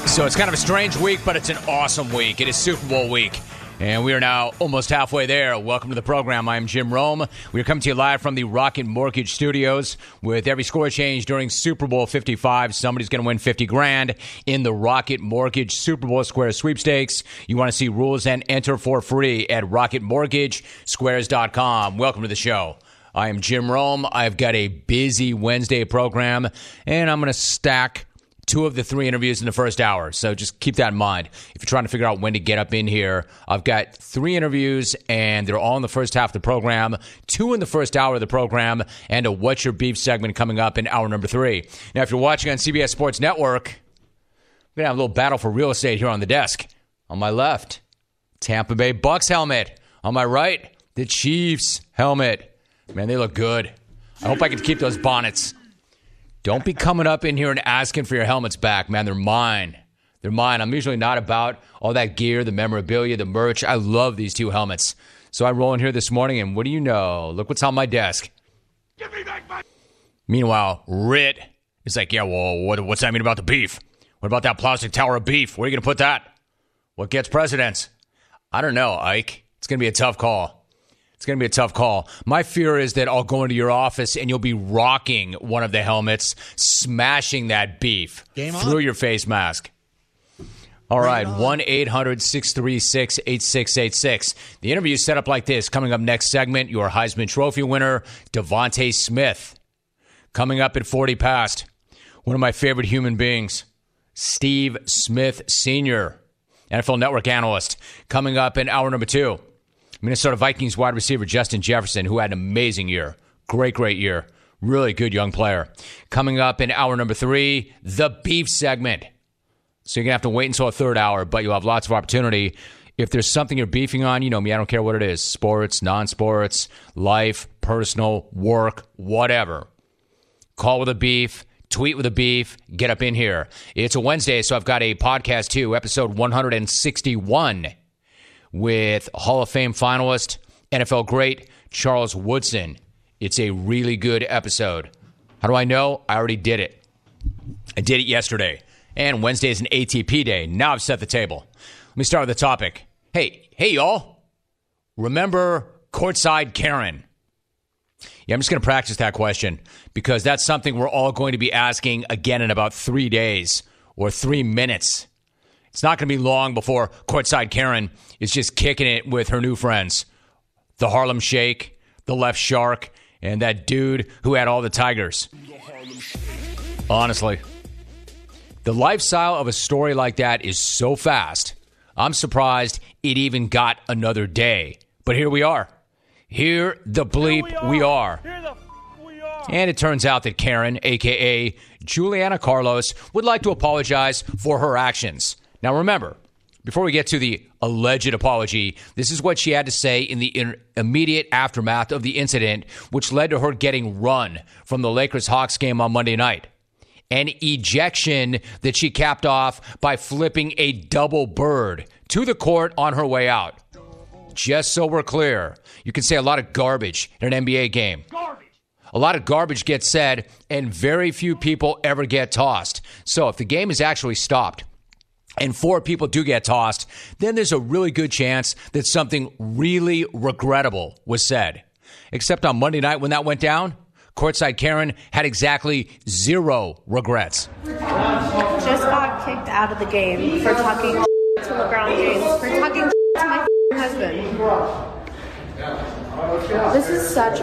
So it's kind of a strange week, but it's an awesome week. It is Super Bowl week, and we are now almost halfway there. Welcome to the program. I am Jim Rome. We are coming to you live from the Rocket Mortgage Studios. With every score change during Super Bowl 55, somebody's going to win $50,000 in the Rocket Mortgage Super Bowl Square Sweepstakes. You want to see rules and enter for free at rocketmortgagesquares.com. Welcome to the show. I am Jim Rome. I've got a busy Wednesday program, and I'm going to stack two of the three interviews in the first hour. So just keep that in mind. If you're trying to figure out when to get up in here, I've got three interviews, and they're all in the first half of the program, two in the first hour of the program, and a What's Your Beef segment coming up in hour number 3. Now, if you're watching on CBS Sports Network, we're going to have a little battle for real estate here on the desk. On my left, Tampa Bay Bucks helmet. On my right, the Chiefs helmet. Man, they look good. I hope I can keep those bonnets. Don't be coming up in here and asking for your helmets back, man. They're mine. They're mine. I'm usually not about all that gear, the memorabilia, the merch. I love these two helmets. So I roll in here this morning, and what do you know? Look what's on my desk. Give me back my... Meanwhile, Rit is like, yeah, well, what's that mean about the beef? What about that plastic tower of beef? Where are you going to put that? What gets precedence? I don't know, Ike. It's going to be a tough call. It's going to be a tough call. My fear is that I'll go into your office and you'll be rocking one of the helmets, smashing that beef through your face mask. All right, 1-800-636-8686. The interview is set up like this. Coming up next segment, your Heisman Trophy winner, Devontae Smith. Coming up at 40 past, one of my favorite human beings, Steve Smith Sr., NFL Network analyst. Coming up in hour number 2. Minnesota Vikings wide receiver Justin Jefferson, who had an amazing year. Great year. Really good young player. Coming up in hour number 3, the beef segment. So you're going to have to wait until a third hour, but you'll have lots of opportunity. If there's something you're beefing on, you know me, I don't care what it is. Sports, non-sports, life, personal, work, whatever. Call with a beef. Tweet with a beef. Get up in here. It's a Wednesday, so I've got a podcast too, episode 161. With Hall of Fame finalist, NFL great, Charles Woodson. It's a really good episode. How do I know? I already did it. I did it yesterday. And Wednesday is an ATP day. Now I've set the table. Let me start with the topic. Hey, y'all. Remember Courtside Karen? Yeah, I'm just going to practice that question because that's something we're all going to be asking again in about 3 days or 3 minutes. It's not going to be long before Courtside Karen is just kicking it with her new friends. The Harlem Shake, the Left Shark, and that dude who had all the tigers. Honestly, the lifestyle of a story like that is so fast. I'm surprised it even got another day. But here we are. Here the bleep we are. And it turns out that Karen, a.k.a. Juliana Carlos, would like to apologize for her actions. Now, remember, before we get to the alleged apology, this is what she had to say in the immediate aftermath of the incident, which led to her getting run from the Lakers-Hawks game on Monday night. An ejection that she capped off by flipping a double bird to the court on her way out. Just so we're clear, you can say a lot of garbage in an NBA game. A lot of garbage gets said, and very few people ever get tossed. So if the game is actually stopped, and 4 people do get tossed, then there's a really good chance that something really regrettable was said. Except on Monday night when that went down, Courtside Karen had exactly 0 regrets. Just got kicked out of the game for talking to LeBron James, for talking to my husband. This is such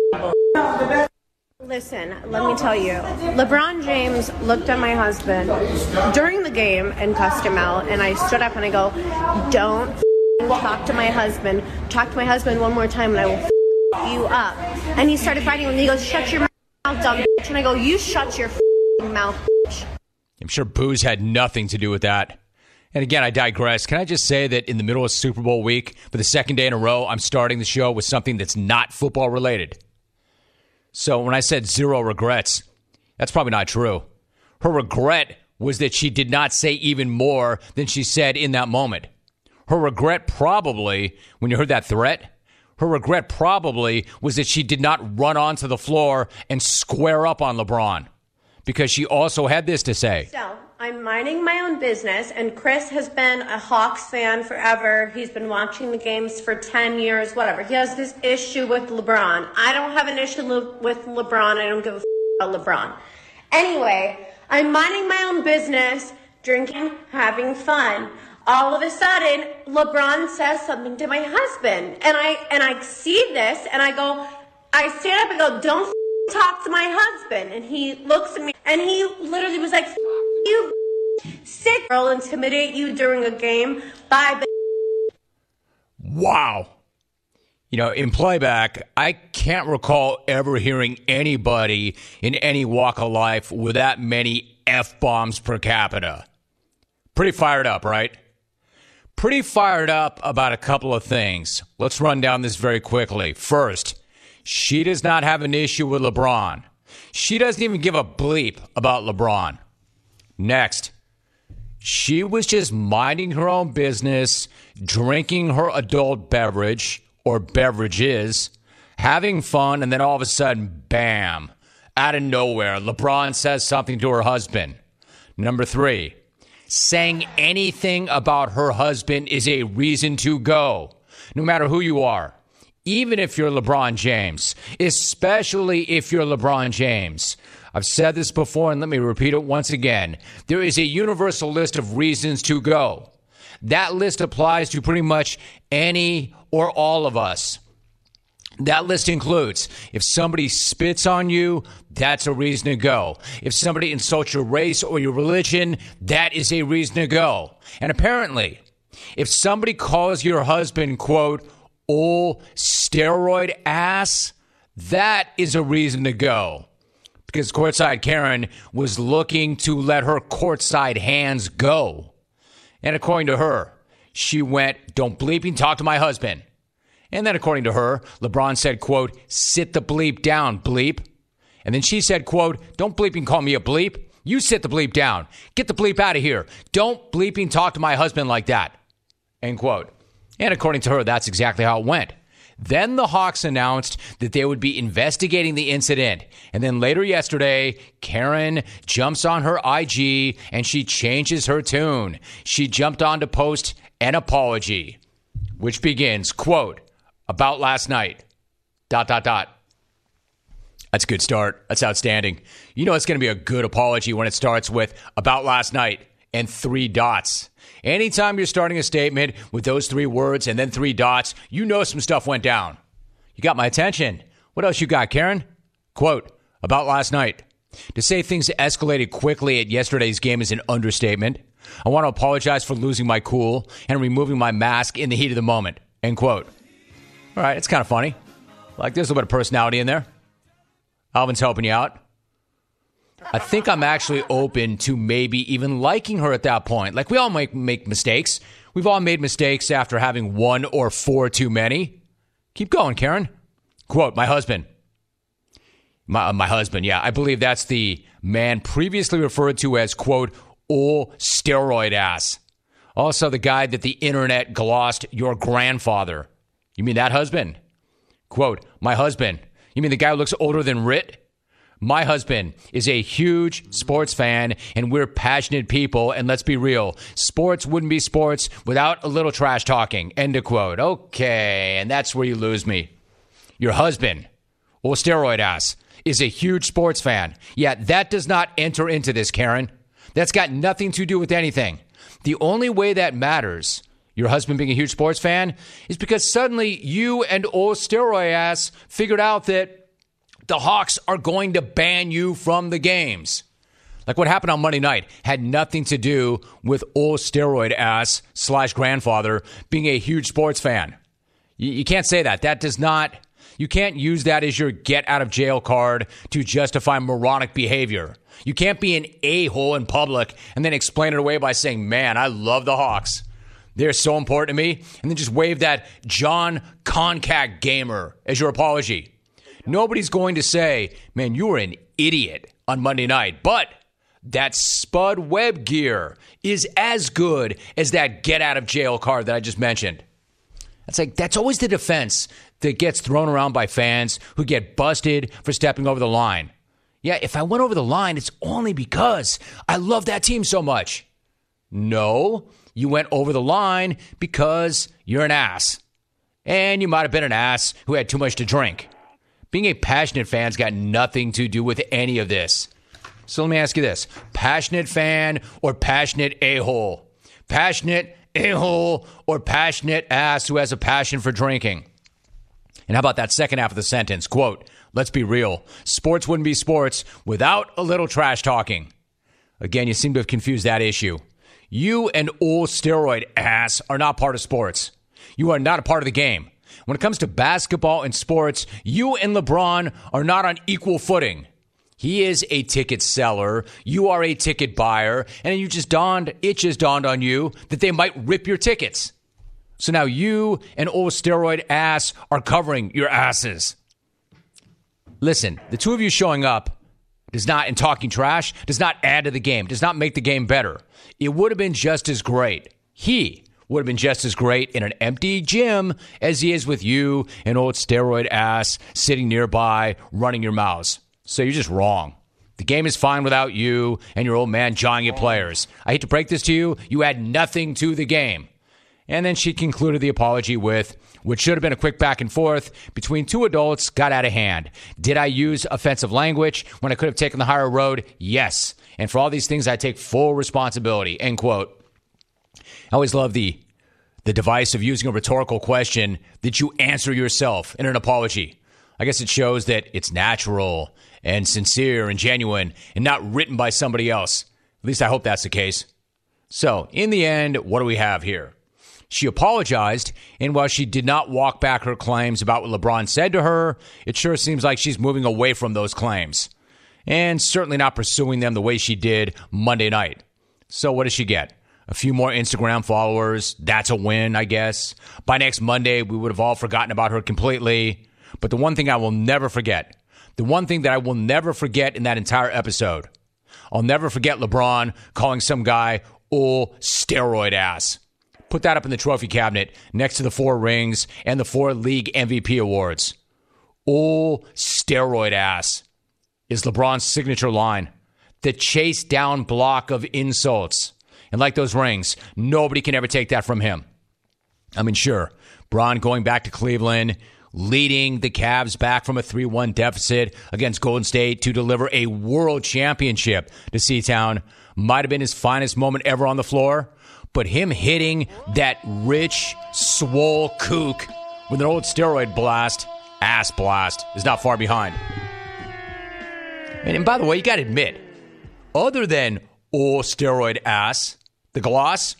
Listen, let me tell you. LeBron James looked at my husband during the game and cussed him out, and I stood up and I go, don't talk to my husband. Talk to my husband one more time and I will you up. And he started fighting with me. He goes, shut your mouth, dumb bitch. And I go, you shut your mouth, bitch. I'm sure booze had nothing to do with that. And again, I digress. Can I just say that in the middle of Super Bowl week, for the second day in a row, I'm starting the show with something that's not football related. So when I said 0 regrets, that's probably not true. Her regret was that she did not say even more than she said in that moment. Her regret probably, when you heard that threat, her regret probably was that she did not run onto the floor and square up on LeBron. Because she also had this to say. So, I'm minding my own business, and Chris has been a Hawks fan forever. He's been watching the games for 10 years, whatever. He has this issue with LeBron. I don't have an issue with LeBron. I don't give a about LeBron. Anyway, I'm minding my own business, drinking, having fun. All of a sudden, LeBron says something to my husband, and I see this, and I stand up and go, don't talk to my husband. And he looks at me, and he literally was like, you sick girl, intimidate you during a game. Bye. Wow. You know, in playback, I can't recall ever hearing anybody in any walk of life with that many F-bombs per capita. Pretty fired up, right? Pretty fired up about a couple of things. Let's run down this very quickly. First, she does not have an issue with LeBron. She doesn't even give a bleep about LeBron. Next, she was just minding her own business, drinking her adult beverage or beverages, having fun, and then all of a sudden, bam, out of nowhere, LeBron says something to her husband. Number 3, saying anything about her husband is a reason to go, no matter who you are. Even if you're LeBron James, especially if you're LeBron James. I've said this before, and let me repeat it once again. There is a universal list of reasons to go. That list applies to pretty much any or all of us. That list includes if somebody spits on you, that's a reason to go. If somebody insults your race or your religion, that is a reason to go. And apparently, if somebody calls your husband, quote, old steroid ass, that is a reason to go. Because courtside Karen was looking to let her courtside hands go. And according to her, she went, don't bleeping talk to my husband. And then according to her, LeBron said, quote, sit the bleep down, bleep. And then she said, quote, don't bleeping call me a bleep. You sit the bleep down. Get the bleep out of here. Don't bleeping talk to my husband like that. End quote. And according to her, that's exactly how it went. Then the Hawks announced that they would be investigating the incident. And then later yesterday, Karen jumps on her IG and she changes her tune. She jumped on to post an apology, which begins, quote, about last night, ... That's a good start. That's outstanding. You know it's going to be a good apology when it starts with about last night and 3 dots. Anytime you're starting a statement with those 3 words and then 3 dots, you know some stuff went down. You got my attention. What else you got, Karen? Quote, about last night. To say things escalated quickly at yesterday's game is an understatement. I want to apologize for losing my cool and removing my mask in the heat of the moment. End quote. All right, it's kind of funny. Like, there's a little bit of personality in there. Alvin's helping you out. I think I'm actually open to maybe even liking her at that point. Like, we all make mistakes. We've all made mistakes after having 1 or 4 too many. Keep going, Karen. Quote, my husband. My husband, yeah. I believe that's the man previously referred to as, quote, old steroid ass. Also the guy that the internet glossed your grandfather. You mean that husband? Quote, my husband. You mean the guy who looks older than Rit? My husband is a huge sports fan, and we're passionate people, and let's be real, sports wouldn't be sports without a little trash talking. End of quote. Okay, and that's where you lose me. Your husband, or steroid ass, is a huge sports fan. Yeah, that does not enter into this, Karen. That's got nothing to do with anything. The only way that matters, your husband being a huge sports fan, is because suddenly you and old steroid ass figured out that the Hawks are going to ban you from the games. Like what happened on Monday night had nothing to do with old steroid ass / grandfather being a huge sports fan. You can't say that. That does not, you can't use that as your get out of jail card to justify moronic behavior. You can't be an a-hole in public and then explain it away by saying, man, I love the Hawks. They're so important to me. And then just wave that John Concact gamer as your apology. Nobody's going to say, man, you were an idiot on Monday night. But that Spud Webb gear is as good as that get out of jail card that I just mentioned. That's always the defense that gets thrown around by fans who get busted for stepping over the line. Yeah, if I went over the line, it's only because I love that team so much. No, you went over the line because you're an ass. And you might have been an ass who had too much to drink. Being a passionate fan's got nothing to do with any of this. So let me ask you this. Passionate fan or passionate a-hole? Passionate a-hole or passionate ass who has a passion for drinking? And how about that second half of the sentence? Quote, let's be real. Sports wouldn't be sports without a little trash talking. Again, you seem to have confused that issue. You and old steroid ass are not part of sports. You are not a part of the game. When it comes to basketball and sports, you and LeBron are not on equal footing. He is a ticket seller. You are a ticket buyer. And it just dawned on you that they might rip your tickets. So now you and old steroid ass are covering your asses. Listen, the two of you showing up does not, and talking trash, does not add to the game, does not make the game better. It would have been just as great. He would have been just as great in an empty gym as he is with you and old steroid ass sitting nearby running your mouths. So you're just wrong. The game is fine without you and your old man jawing at players. I hate to break this to you. You add nothing to the game. And then she concluded the apology with, which should have been a quick back and forth between two adults, got out of hand. Did I use offensive language when I could have taken the higher road? Yes. And for all these things, I take full responsibility. End quote. I always love the device of using a rhetorical question that you answer yourself in an apology. I guess it shows that it's natural and sincere and genuine and not written by somebody else. At least I hope that's the case. So, in the end, what do we have here? She apologized, and while she did not walk back her claims about what LeBron said to her, it sure seems like she's moving away from those claims. And certainly not pursuing them the way she did Monday night. So what does she get? A few more Instagram followers. That's a win, I guess. By next Monday, we would have all forgotten about her completely. But the one thing I will never forget, the one thing that I will never forget in that entire episode, I'll never forget LeBron calling some guy old steroid ass. Put that up in the trophy cabinet next to the 4 rings and the 4 league MVP awards. Old steroid ass is LeBron's signature line. The chase down block of insults. And like those rings, nobody can ever take that from him. I mean, sure, Bron going back to Cleveland, leading the Cavs back from a 3-1 deficit against Golden State to deliver a world championship to C-Town might have been his finest moment ever on the floor. But him hitting that rich, swole kook with an old steroid blast, ass blast, is not far behind. And by the way, you got to admit, other than old steroid ass, the gloss,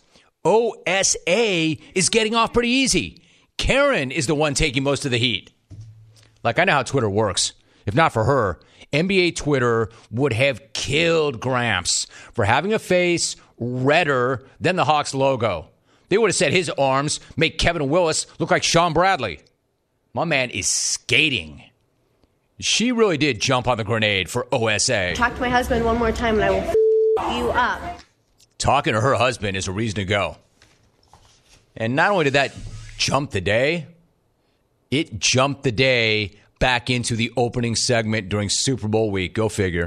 OSA is getting off pretty easy. Karen is the one taking most of the heat. Like, I know how Twitter works. If not for her, NBA Twitter would have killed Gramps for having a face redder than the Hawks logo. They would have said his arms make Kevin Willis look like Sean Bradley. My man is skating. She really did jump on the grenade for OSA. Talk to my husband one more time and I will you up. Talking to her husband is a reason to go. And not only did that jump the day, it jumped the day back into the opening segment during Super Bowl week. Go figure.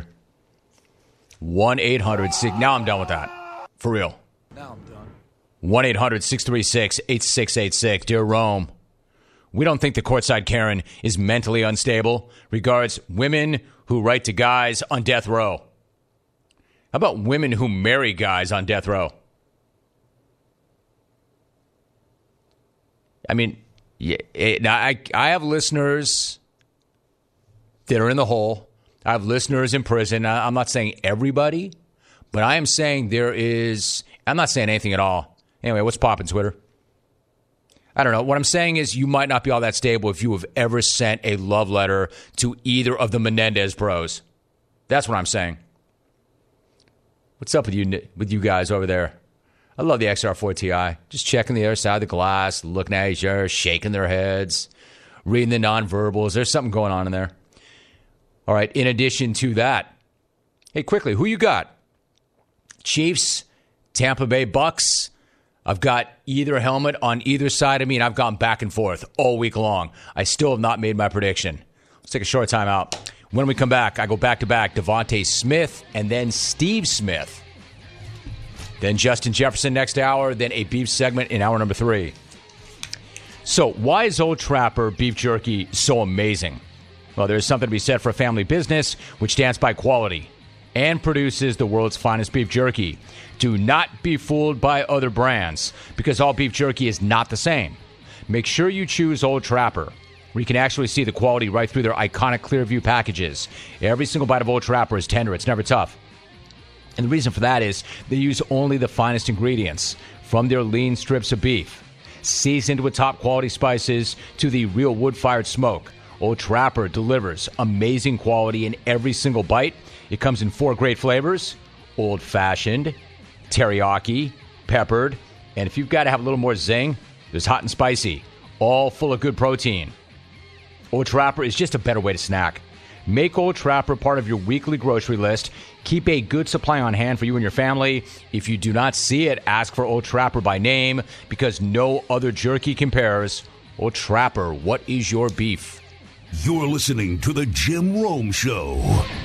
1-800-6. Now I'm done with that. For real. Now I'm done. 1-800-636-8686. Dear Rome, we don't think the courtside Karen is mentally unstable. Regards, women who write to guys on death row. How about women who marry guys on death row? I mean, I have listeners that are in the hole. I have listeners in prison. I'm not saying everybody, but I am saying I'm not saying anything at all. Anyway, what's poppin', Twitter? I don't know. What I'm saying is you might not be all that stable if you have ever sent a love letter to either of the Menendez bros. That's what I'm saying. What's up with you guys over there? I love the XR4 Ti. Just checking the other side of the glass, looking at each other, shaking their heads, reading the nonverbals. There's something going on in there. All right, in addition to that, hey, quickly, who you got? Chiefs, Tampa Bay Bucks. I've got either helmet on either side of me, and I've gone back and forth all week long. I still have not made my prediction. Let's take a short time out. When we come back, I go back-to-back DeVonta Smith and then Steve Smith. Then Justin Jefferson next hour, then a beef segment in hour number 3. So why is Old Trapper beef jerky so amazing? Well, there's something to be said for a family business which stands by quality and produces the world's finest beef jerky. Do not be fooled by other brands, because all beef jerky is not the same. Make sure you choose Old Trapper, where you can actually see the quality right through their iconic Clearview packages. Every single bite of Old Trapper is tender. It's never tough. And the reason for that is they use only the finest ingredients from their lean strips of beef, seasoned with top quality spices to the real wood-fired smoke. Old Trapper delivers amazing quality in every single bite. It comes in 4 great flavors: old-fashioned, teriyaki, peppered, and if you've got to have a little more zing, there's hot and spicy, all full of good protein. Old Trapper is just a better way to snack. Make Old Trapper part of your weekly grocery list. Keep a good supply on hand for you and your family. If you do not see it, ask for Old Trapper by name, because no other jerky compares. Old Trapper, what is your beef? You're listening to The Jim Rome Show.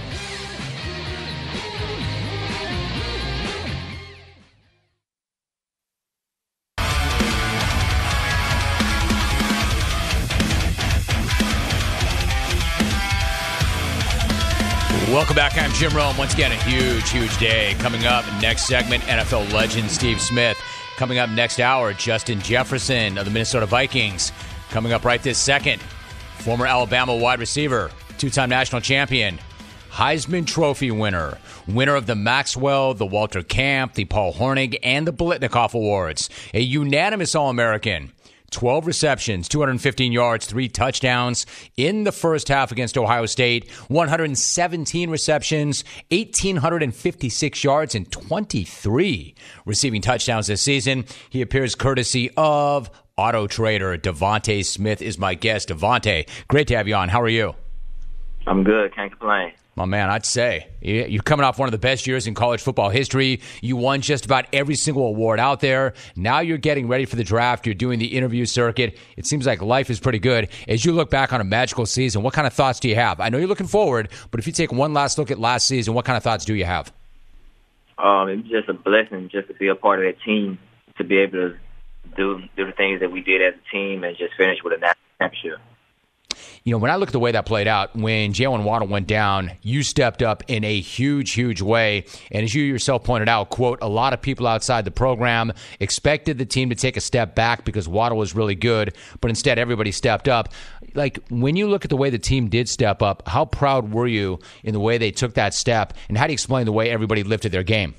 Welcome back. I'm Jim Rome. Once again, a huge day coming up. Next segment, NFL legend Steve Smith. Coming up next hour, Justin Jefferson of the Minnesota Vikings. Coming up right this second, former Alabama wide receiver, 2-time national champion, Heisman Trophy winner, winner of the Maxwell, the Walter Camp, the Paul Hornung, and the Biletnikoff Awards. A unanimous All-American. 12 receptions, 215 yards, 3 touchdowns in the first half against Ohio State. 117 receptions, 1,856 yards, and 23 receiving touchdowns this season. He appears courtesy of Auto Trader. DeVonta Smith is my guest. DeVonta, great to have you on. How are you? I'm good. Can't complain. My man, I'd say. You're coming off one of the best years in college football history. You won just about every single award out there. Now you're getting ready for the draft. You're doing the interview circuit. It seems like life is pretty good. As you look back on a magical season, what kind of thoughts do you have? I know you're looking forward, but if you take one last look at last season, what kind of thoughts do you have? It's just a blessing just to be a part of that team, to be able to do the things that we did as a team and just finish with a national championship. You know, when I look at the way that played out, when Jaylen Waddle went down, you stepped up in a huge way. And as you yourself pointed out, quote, a lot of people outside the program expected the team to take a step back because Waddle was really good, but instead everybody stepped up. Like, when you look at the way the team did step up, how proud were you in the way they took that step? And how do you explain the way everybody lifted their game?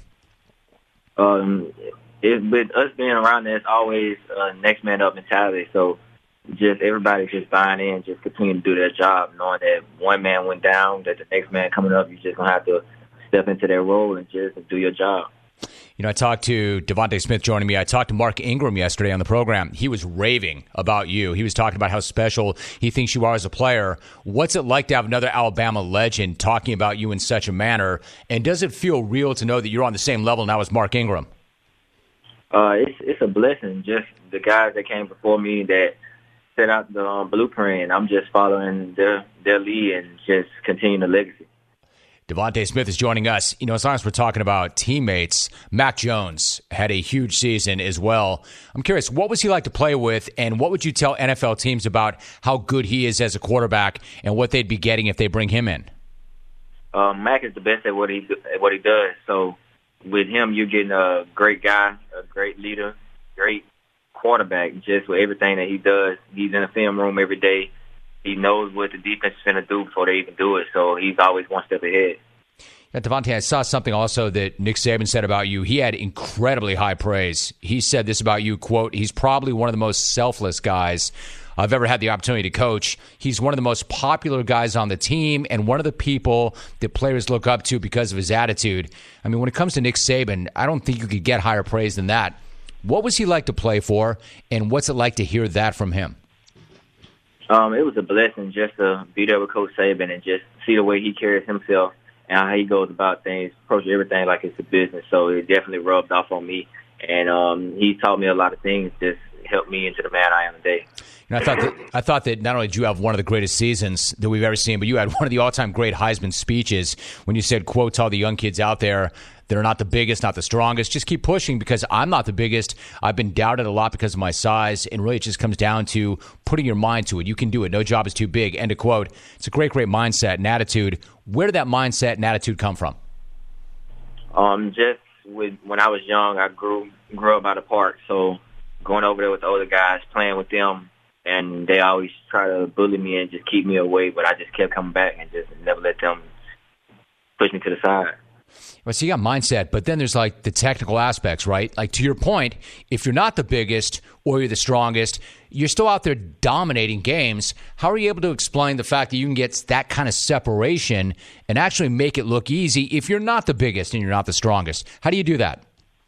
With us being around there, it's always next man up mentality. So just everybody just buying in, just continue to do their job, knowing that one man went down, that the next man coming up, you're just going to have to step into that role and just do your job. You know, I talked to DeVonta Smith joining me. I talked to Mark Ingram yesterday on the program. He was raving about you. He was talking about how special he thinks you are as a player. What's it like to have another Alabama legend talking about you in such a manner? And does it feel real to know that you're on the same level now as Mark Ingram? It's a blessing. Just the guys that came before me that set out the blueprint, and I'm just following their lead and just continuing the legacy. DeVonta Smith is joining us. You know, as long as we're talking about teammates, Mac Jones had a huge season as well. I'm curious, what was he like to play with, and what would you tell NFL teams about how good he is as a quarterback and what they'd be getting if they bring him in? Mac is the best at what he does. So with him, you're getting a great guy, a great leader, great quarterback. Just with everything that he does, he's in the film room every day. He knows what the defense is going to do before they even do it, so he's always one step ahead. Yeah, DeVonta, I saw something also that Nick Saban said about you. He had incredibly high praise. He said this about you, quote, he's probably one of the most selfless guys I've ever had the opportunity to coach. He's one of the most popular guys on the team and one of the people that players look up to because of his attitude. I mean, when it comes to Nick Saban, I don't think you could get higher praise than that. What was he like to play for, and what's it like to hear that from him? It was a blessing just to be there with Coach Saban and just see the way he carries himself and how he goes about things, approaches everything like it's a business. So it definitely rubbed off on me. And he taught me a lot of things, just helped me into the man I am today. You know, I thought that not only did you have one of the greatest seasons that we've ever seen, but you had one of the all-time great Heisman speeches when you said, quote, to all the young kids out there that are not the biggest, not the strongest, just keep pushing because I'm not the biggest. I've been doubted a lot because of my size, and really it just comes down to putting your mind to it. You can do it. No job is too big. End of quote. It's a great mindset and attitude. Where did that mindset and attitude come from? Just when I was young, I grew up by the park, so going over there with the older guys, playing with them, and they always try to bully me and just keep me away, but I just kept coming back and just never let them push me to the side. Well, so you got mindset, but then there's like the technical aspects, right? Like to your point, if you're not the biggest or you're the strongest, you're still out there dominating games. How are you able to explain the fact that you can get that kind of separation and actually make it look easy if you're not the biggest and you're not the strongest? How do you do that?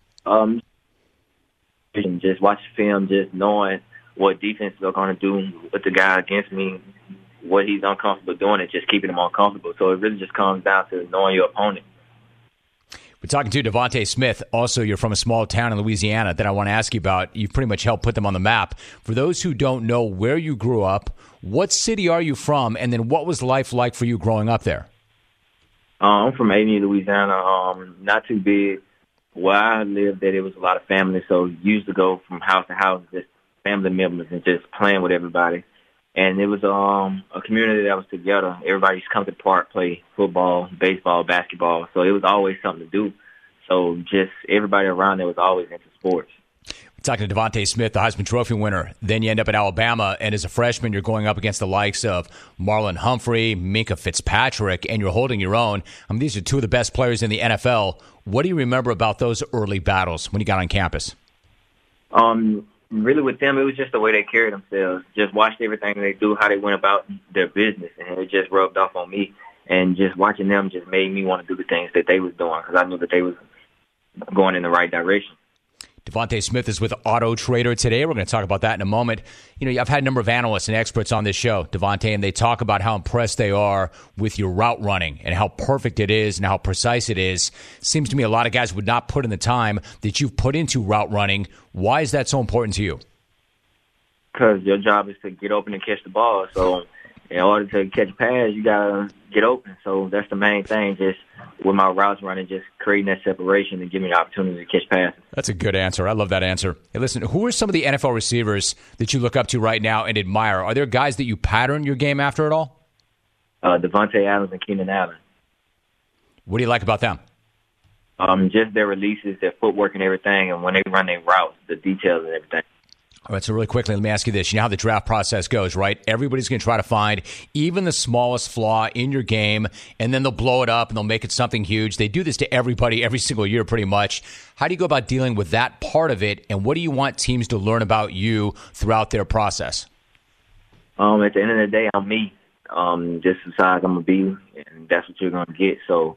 Just watch film, just knowing what defense they're going to do with the guy against me, what he's uncomfortable doing, and just keeping him uncomfortable. So it really just comes down to knowing your opponent. We're talking to DeVonta Smith. Also, you're from a small town in Louisiana that I want to ask you about. You've pretty much helped put them on the map. For those who don't know where you grew up, what city are you from, and then what was life like for you growing up there? I'm from Abilene, Louisiana. Not too big. Where I lived, that it was a lot of family, so used to go from house to house, just family members and just playing with everybody. And it was a community that was together. Everybody used to come to the park, play football, baseball, basketball. So it was always something to do. So just everybody around there was always into sports. We're talking to DeVonta Smith, the Heisman Trophy winner. Then you end up at Alabama, and as a freshman, you're going up against the likes of Marlon Humphrey, Minkah Fitzpatrick, and you're holding your own. I mean, these are two of the best players in the NFL. What do you remember about those early battles when you got on campus? Really with them, it was just the way they carried themselves. Just watched everything they do, how they went about their business, and it just rubbed off on me. And just watching them just made me want to do the things that they was doing because I knew that they was going in the right direction. DeVonta Smith is with Auto Trader today. We're going to talk about that in a moment. You know, I've had a number of analysts and experts on this show, DeVonta, and they talk about how impressed they are with your route running and how perfect it is and how precise it is. Seems to me a lot of guys would not put in the time that you've put into route running. Why is that so important to you? Because your job is to get open and catch the ball. So in order to catch a pass, you got to get open. So that's the main thing, just with my routes running, just creating that separation and giving me the opportunity to catch passes. That's a good answer. I love that answer. Hey, listen, who are some of the NFL receivers that you look up to right now and admire? Are there guys that you pattern your game after at all? Devontae Adams and Keenan Allen. What do you like about them? Just their releases, their footwork and everything, and when they run their routes, the details and everything. All right, so really quickly, let me ask you this. You know how the draft process goes, right? Everybody's going to try to find even the smallest flaw in your game, and then they'll blow it up and they'll make it something huge. They do this to everybody every single year pretty much. How do you go about dealing with that part of it, and what do you want teams to learn about you throughout their process? At the end of the day, I'm me. Just the size I'm going to be, and that's what you're going to get. So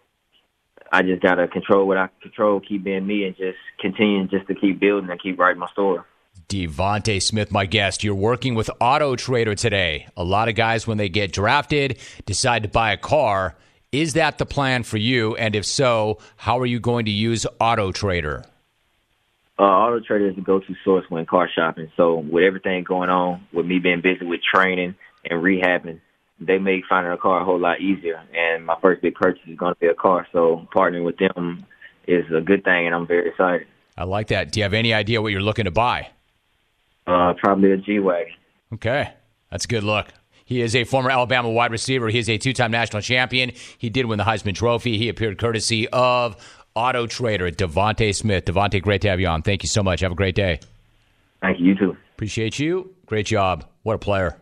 I just got to control what I control, keep being me, and just continue just to keep building and keep writing my story. DeVonta Smith, my guest. You're working with Auto Trader today. A lot of guys, when they get drafted, decide to buy a car. Is that the plan for you? And if so, how are you going to use Auto Trader? Auto Trader is the go-to source when car shopping. So with everything going on, with me being busy with training and rehabbing, they make finding a car a whole lot easier. And my first big purchase is going to be a car. So partnering with them is a good thing, and I'm very excited. I like that. Do you have any idea what you're looking to buy? Probably a G-Wagon. Okay. That's a good look. He is a former Alabama wide receiver. He is a two-time national champion. He did win the Heisman Trophy. He appeared courtesy of Auto Trader, DeVonta Smith. DeVonta, great to have you on. Thank you so much. Have a great day. Thank you. You too. Appreciate you. Great job. What a player.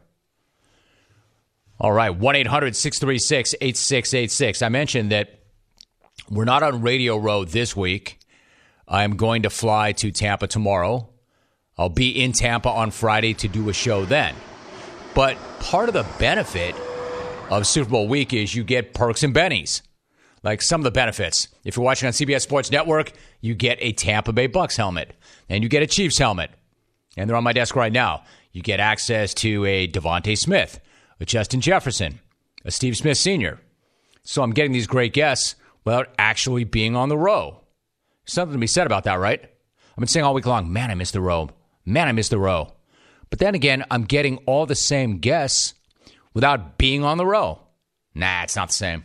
All right. 1-800-636-8686. I mentioned that we're not on Radio Row this week. I'm going to fly to Tampa tomorrow. I'll be in Tampa on Friday to do a show then. But part of the benefit of Super Bowl week is you get perks and bennies. Like some of the benefits. If you're watching on CBS Sports Network, you get a Tampa Bay Bucks helmet. And you get a Chiefs helmet. And they're on my desk right now. You get access to a DeVonta Smith, a Justin Jefferson, a Steve Smith Sr. So I'm getting these great guests without actually being on the row. Something to be said about that, right? I've been saying all week long, man, I miss the row. Man, I miss the row. But then again, I'm getting all the same guests without being on the row. Nah, it's not the same.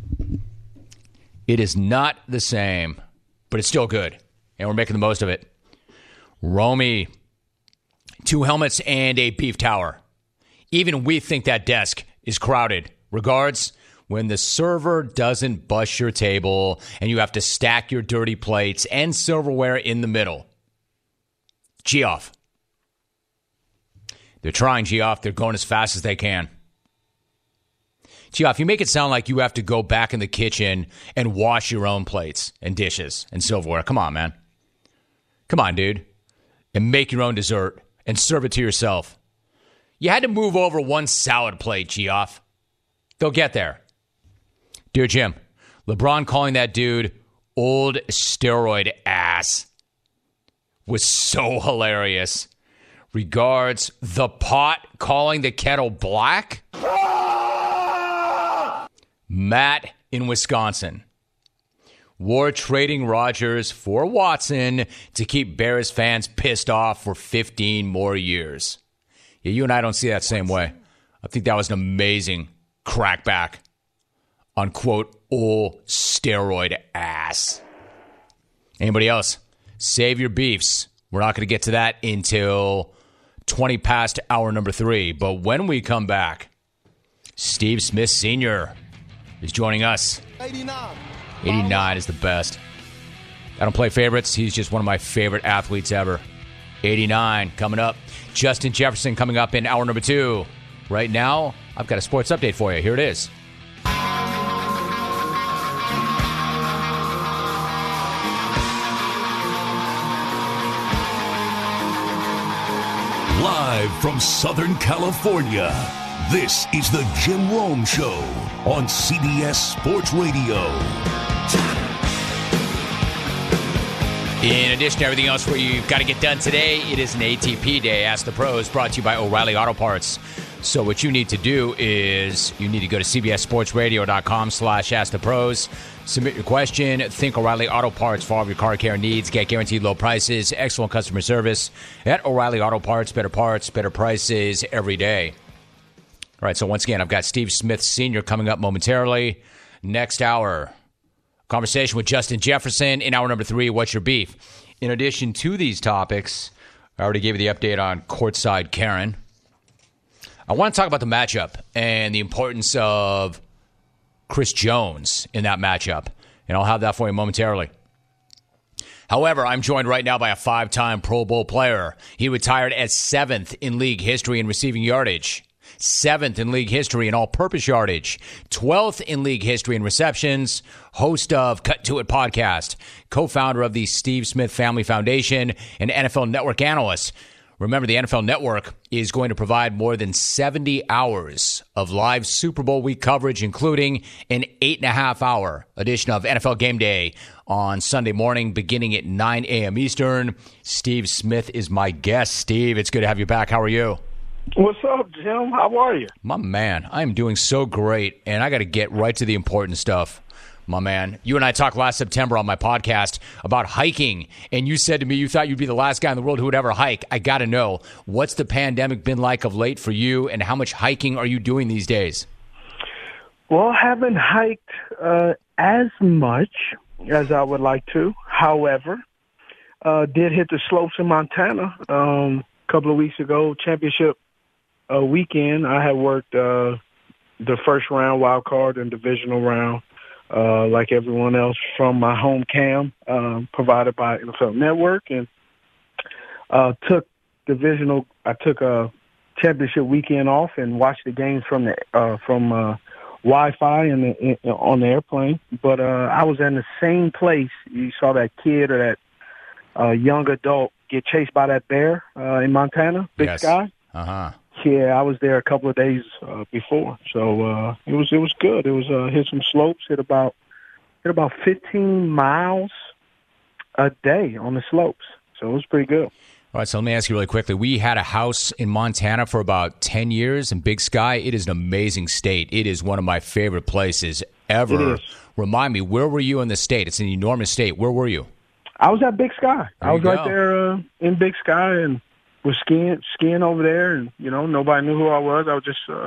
It is not the same, but it's still good, and we're making the most of it. Romy, 2 helmets and a beef tower. Even we think that desk is crowded. Regards, when the server doesn't bust your table and you have to stack your dirty plates and silverware in the middle. Geoff. They're trying, Geoff. They're going as fast as they can. Geoff, you make it sound like you have to go back in the kitchen and wash your own plates and dishes and silverware. Come on, man. Come on, dude. And make your own dessert and serve it to yourself. You had to move over 1 salad plate, Geoff. They'll get there. Dear Jim, LeBron calling that dude old steroid ass was so hilarious. Regards, the pot calling the kettle black. Matt in Wisconsin. War trading Rodgers for Watson to keep Bears fans pissed off for 15 more years. Yeah, you and I don't see that same way. I think that was an amazing crackback on, quote, old steroid ass. Anybody else? Save your beefs. We're not going to get to that until 20 past hour number 3. But when we come back, Steve Smith Sr. is joining us. 89 is the best. I don't play favorites. He's just one of my favorite athletes ever. 89 coming up. Justin Jefferson coming up in hour number 2. Right now, I've got a sports update for you. Here it is. Live from Southern California, this is the Jim Rome Show on CBS Sports Radio. In addition to everything else where you've got to get done today, it is an ATP day. Ask the Pros, brought to you by O'Reilly Auto Parts. So what you need to do is you need to go to cbssportsradio.com/askthepros. Submit your question. Think O'Reilly Auto Parts for all of your car care needs. Get guaranteed low prices, excellent customer service at O'Reilly Auto Parts. Better prices every day. All right, so once again, I've got Steve Smith Sr. coming up momentarily. Next hour, conversation with Justin Jefferson. In hour number 3, what's your beef? In addition to these topics, I already gave you the update on courtside Karen. I want to talk about the matchup and the importance of Chris Jones in that matchup, and I'll have that for you momentarily. However, I'm joined right now by a 5-time Pro Bowl player. He retired as 7th in league history in receiving yardage, 7th in league history in all-purpose yardage, 12th in league history in receptions, host of Cut to It podcast, co-founder of the Steve Smith Family Foundation, and NFL Network analyst. Remember, the NFL Network is going to provide more than 70 hours of live Super Bowl week coverage, including an 8.5-hour edition of NFL Game Day on Sunday morning, beginning at 9 a.m. Eastern. Steve Smith is my guest. Steve, it's good to have you back. How are you? What's up, Jim? How are you? My man, I'm doing so great, and I got to get right to the important stuff. My man, you and I talked last September on my podcast about hiking, and you said to me you thought you'd be the last guy in the world who would ever hike. I got to know, what's the pandemic been like of late for you, and how much hiking are you doing these days? Well, I haven't hiked as much as I would like to. However, did hit the slopes in Montana a couple of weeks ago, championship weekend. I had worked the first round wild card and divisional round. Like everyone else, from my home cam provided by NFL Network, and took a championship weekend off and watched the games from Wi-Fi and on the airplane. But I was in the same place. You saw that kid or that young adult get chased by that bear in Montana, Big Sky. Uh-huh. Yeah, I was there a couple of days before, so it was good. It was hit some slopes, hit about 15 miles a day on the slopes, so it was pretty good. All right, so let me ask you really quickly. We had a house in Montana for about 10 years in Big Sky. It is an amazing state. It is one of my favorite places ever. It is. Remind me, where were you in the state? It's an enormous state. Where were you? I was at Big Sky. I was right there in Big Sky, and was skiing over there, and nobody knew who I was. I was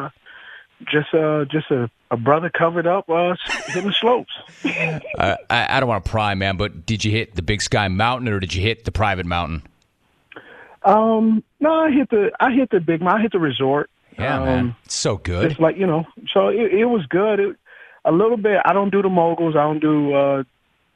just a brother covered up hitting the slopes. I don't want to pry, man, but did you hit the Big Sky Mountain or did you hit the private mountain? No, I hit the big mountain. I hit the resort. Yeah, man, it's so good. It's like so it was good. A little bit. I don't do the moguls. I don't do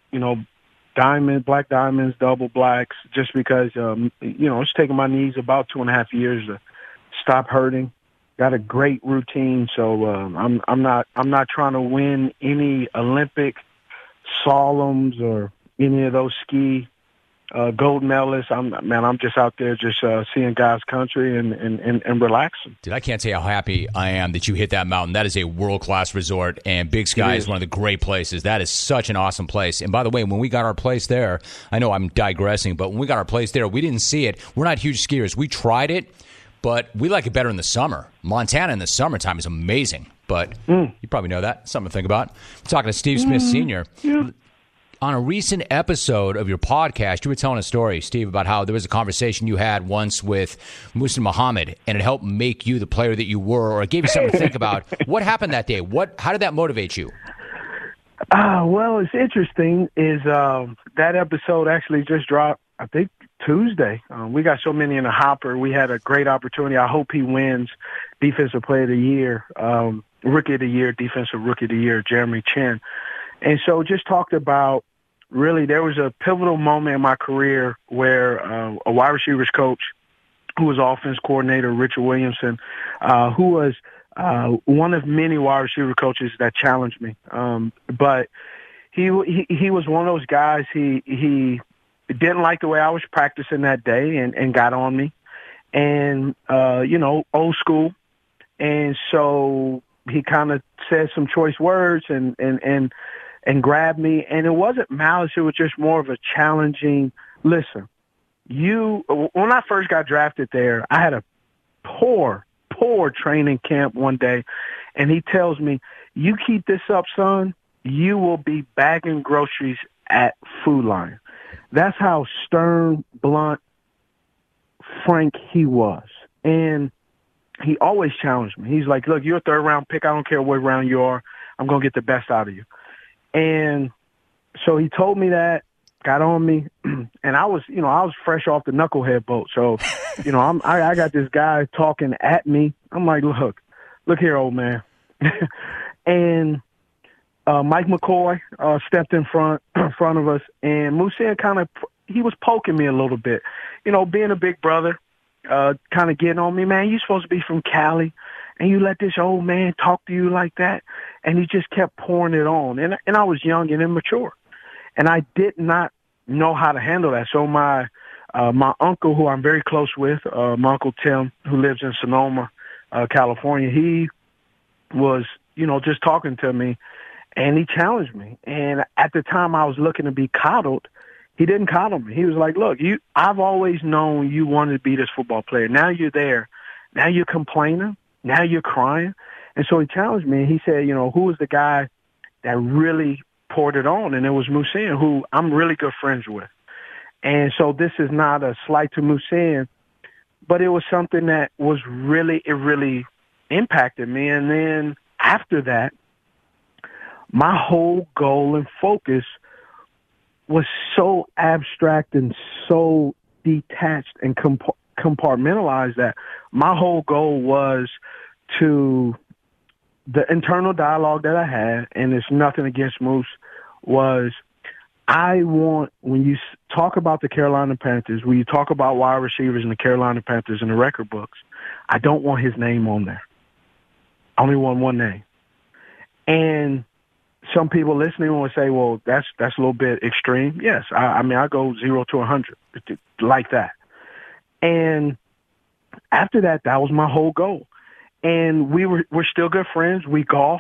black diamonds, double blacks, just because it's taken my knees about 2.5 years to stop hurting. Got a great routine, so I'm not trying to win any Olympic slaloms or any of those ski gold medalists. I'm just out there just seeing God's country and relaxing. Dude, I can't tell you how happy I am that you hit that mountain. That is a world-class resort, and Big Sky is one of the great places. That is such an awesome place. And by the way, when we got our place there, I know I'm digressing, but when we got our place there, we didn't see it. We're not huge skiers. We tried it, but we like it better in the summer. Montana in the summertime is amazing, but you probably know that. Something to think about. I'm talking to Steve Smith Sr. Yeah. On a recent episode of your podcast, you were telling a story, Steve, about how there was a conversation you had once with Muhsin Muhammad, and it helped make you the player that you were, or it gave you something to think about. What happened that day? How did that motivate you? Well, it's interesting is that episode actually just dropped, I think, Tuesday. We got so many in the hopper. We had a great opportunity. I hope he wins Defensive Player of the Year, Rookie of the Year, Defensive Rookie of the Year, Jeremy Chin. And so just talked about, really, there was a pivotal moment in my career where a wide receivers coach who was offense coordinator, Richard Williamson, who was one of many wide receiver coaches that challenged me. But he was one of those guys, he didn't like the way I was practicing that day and got on me. And, old school. And so he kind of said some choice words and grabbed me. And it wasn't malice. It was just more of a challenging, listen, when I first got drafted there, I had a poor training camp one day. And he tells me, you keep this up, son, you will be bagging groceries at Food Lion. That's how stern, blunt, frank he was. And he always challenged me. He's like, look, you're a third-round pick. I don't care what round you are. I'm going to get the best out of you. And so he told me that, got on me, and I was fresh off the knucklehead boat. So, I got this guy talking at me. I'm like, look here, old man. And Mike McCoy stepped in front of us, and Muhsin he was poking me a little bit. Being a big brother, kind of getting on me, man, you supposed to be from Cali, and you let this old man talk to you like that? And he just kept pouring it on. And I was young and immature, and I did not know how to handle that. So my uncle, who I'm very close with, my Uncle Tim, who lives in Sonoma, California, he was, just talking to me, and he challenged me. And at the time I was looking to be coddled. He didn't coddle me. He was like, look, I've always known you wanted to be this football player. Now you're there. Now you're complaining. Now you're crying. And so he challenged me, and he said, who was the guy that really poured it on? And it was Muhsin, who I'm really good friends with. And so this is not a slight to Muhsin, but it was something that was really impacted me. And then after that, my whole goal and focus was so abstract and so detached and compartmentalized that my whole goal was to the internal dialogue that I had, and it's nothing against Moose, was I want, when you talk about the Carolina Panthers, when you talk about wide receivers in the Carolina Panthers in the record books, I don't want his name on there. I only want one name. And some people listening will say, well, that's a little bit extreme. Yes, I go 0 to 100 like that. And after that, that was my whole goal. And we're still good friends. We golf,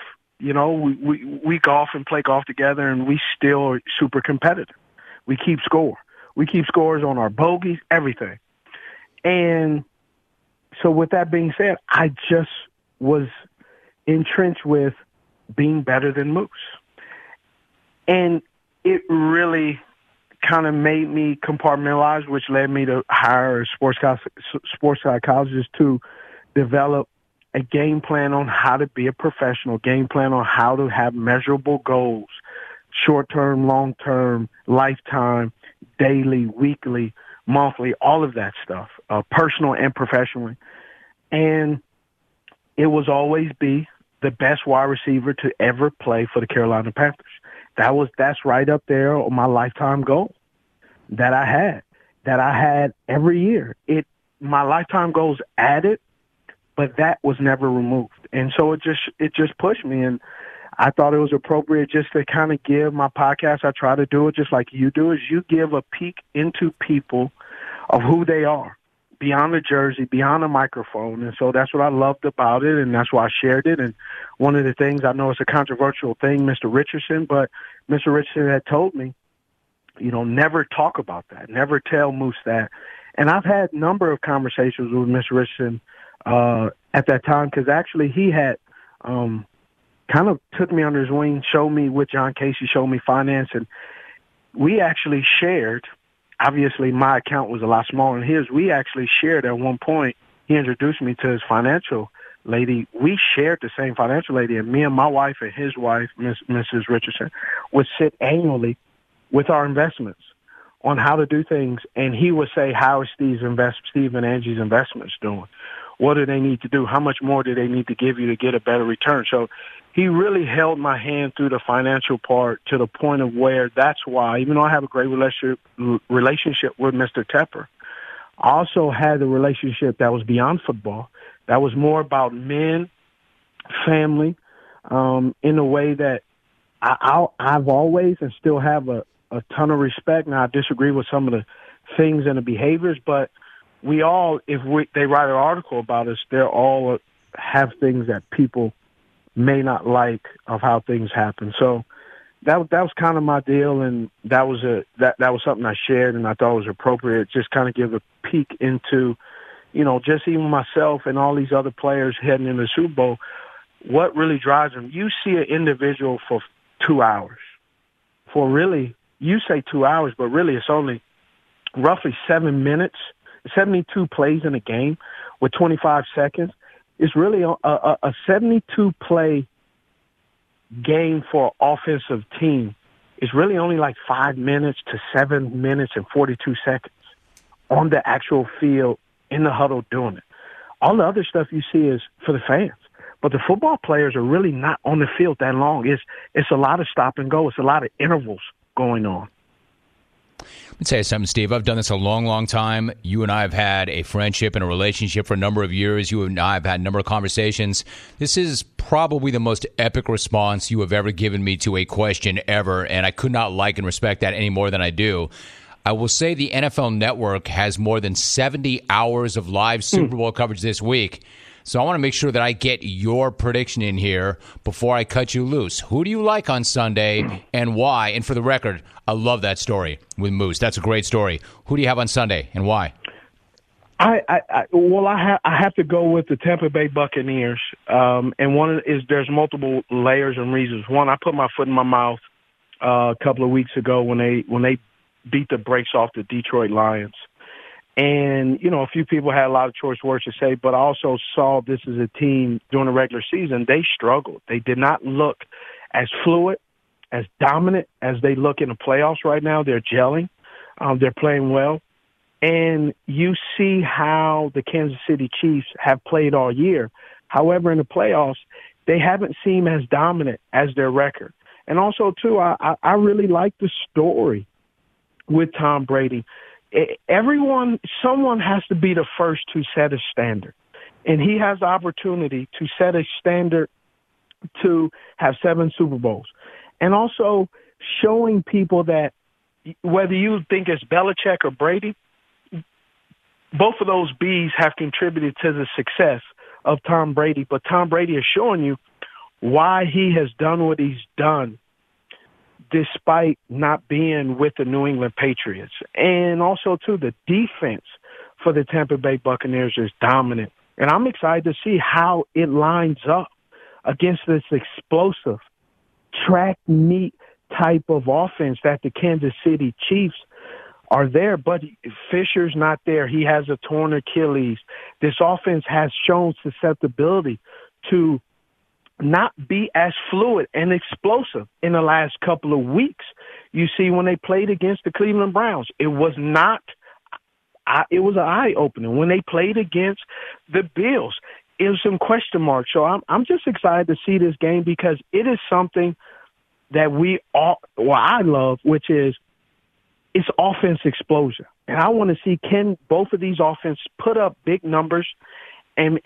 we golf and play golf together, and we still are super competitive. We keep score. We keep scores on our bogeys, everything. And so with that being said, I just was entrenched with being better than Moose. And it really kind of made me compartmentalize, which led me to hire a sports psychologist to develop a game plan on how to be a professional, game plan on how to have measurable goals, short-term, long-term, lifetime, daily, weekly, monthly, all of that stuff, personal and professionally. And it was always be the best wide receiver to ever play for the Carolina Panthers. That's right up there on my lifetime goal that I had every year. My lifetime goals added, but that was never removed. And so it just pushed me. And I thought it was appropriate just to kind of give my podcast. I try to do it just like you do, is you give a peek into people of who they are beyond the jersey, beyond the microphone. And so that's what I loved about it, and that's why I shared it. And one of the things, I know it's a controversial thing, Mr. Richardson, but Mr. Richardson had told me, never talk about that, never tell Moose that. And I've had a number of conversations with Mr. Richardson at that time, because actually he had kind of took me under his wing, showed me with John Casey, showed me finance, and we actually shared. Obviously, my account was a lot smaller than his. We actually shared at one point. He introduced me to his financial lady. We shared the same financial lady, and me and my wife and his wife, Mrs. Richardson, would sit annually with our investments on how to do things. And he would say, how is Steve and Angie's investments doing? What do they need to do? How much more do they need to give you to get a better return? So he really held my hand through the financial part to the point of where that's why, even though I have a great relationship with Mr. Tepper, I also had a relationship that was beyond football, that was more about men, family, in a way that I've always and still have a ton of respect. Now, I disagree with some of the things and the behaviors, but we all, they write an article about us, they all have things that people may not like of how things happen. So that was kind of my deal, and that was something I shared, and I thought it was appropriate. Just kind of give a peek into, just even myself and all these other players heading into the Super Bowl, what really drives them. You see an individual for 2 hours. For really, you say 2 hours, but really it's only roughly 7 minutes, 72 plays in a game with 25 seconds. It's really a 72-play game for an offensive team. It's really only like 5 minutes to 7 minutes and 42 seconds on the actual field in the huddle doing it. All the other stuff you see is for the fans. But the football players are really not on the field that long. It's a lot of stop and go. It's a lot of intervals going on. Let me tell you something, Steve. I've done this a long, long time. You and I have had a friendship and a relationship for a number of years. You and I have had a number of conversations. This is probably the most epic response you have ever given me to a question ever, and I could not like and respect that any more than I do. I will say the NFL Network has more than 70 hours of live Super Bowl coverage this week. So I want to make sure that I get your prediction in here before I cut you loose. Who do you like on Sunday and why? And for the record, I love that story with Moose. That's a great story. Who do you have on Sunday and why? I have to go with the Tampa Bay Buccaneers. And one is there's multiple layers and reasons. One, I put my foot in my mouth a couple of weeks ago when they beat the brakes off the Detroit Lions. And, a few people had a lot of choice words to say, but I also saw this as a team during the regular season. They struggled. They did not look as fluid, as dominant as they look in the playoffs right now. They're gelling. They're playing well. And you see how the Kansas City Chiefs have played all year. However, in the playoffs, they haven't seemed as dominant as their record. And also, too, I really like the story with Tom Brady. Someone has to be the first to set a standard. And he has the opportunity to set a standard to have 7 Super Bowls. And also showing people that whether you think it's Belichick or Brady, both of those Bs have contributed to the success of Tom Brady. But Tom Brady is showing you why he has done what he's done despite not being with the New England Patriots. And also, too, the defense for the Tampa Bay Buccaneers is dominant. And I'm excited to see how it lines up against this explosive track meet type of offense that the Kansas City Chiefs are there, but Fisher's not there. He has a torn Achilles. This offense has shown susceptibility to not be as fluid and explosive in the last couple of weeks. You see, when they played against the Cleveland Browns, it was not it was an eye-opener. When they played against the Bills, it was some question marks. So I'm just excited to see this game because it is something that I love, which is it's offense explosion. And I want to see, can both of these offenses put up big numbers and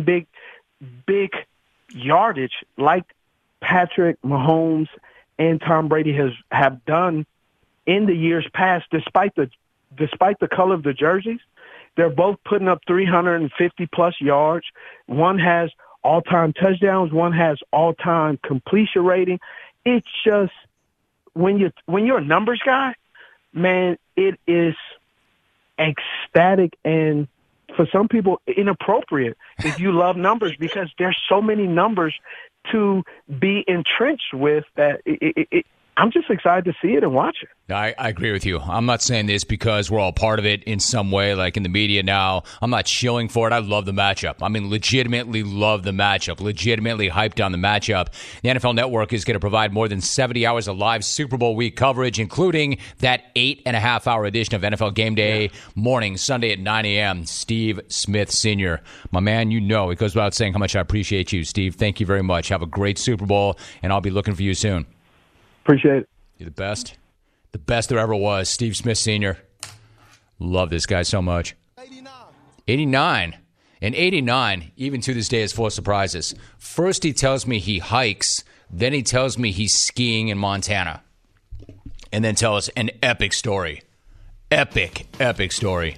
big yardage like Patrick Mahomes and Tom Brady have done in the years past, despite the color of the jerseys. They're both putting up 350-plus yards. One has all-time touchdowns. One has all-time completion rating. It's just when you're a numbers guy, man, it is ecstatic and for some people inappropriate if you love numbers because there's so many numbers to be entrenched with that I'm just excited to see it and watch it. I agree with you. I'm not saying this because we're all part of it in some way, like in the media now. I'm not shilling for it. I love the matchup. I mean, legitimately love the matchup. Legitimately hyped on the matchup. The NFL Network is going to provide more than 70 hours of live Super Bowl week coverage, including that 8.5-hour edition of NFL Game Day morning, Sunday at 9 a.m. Steve Smith Sr. My man, you know, it goes without saying how much I appreciate you, Steve. Thank you very much. Have a great Super Bowl, and I'll be looking for you soon. Appreciate it. You're the best. The best there ever was. Steve Smith Sr. Love this guy so much. 89. And 89, even to this day, is full of surprises. First, he tells me he hikes. Then he tells me he's skiing in Montana. And then tells us an epic story. Epic story.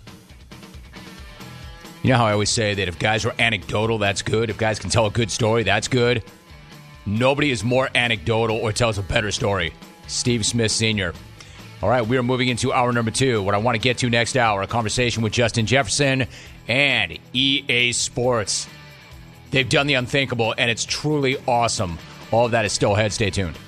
You know how I always say that if guys are anecdotal, that's good. If guys can tell a good story, that's good. Nobody is more anecdotal or tells a better story. Steve Smith Sr. All right, we are moving into hour number 2. What I want to get to next hour, a conversation with Justin Jefferson and EA Sports. They've done the unthinkable, and it's truly awesome. All of that is still ahead. Stay tuned.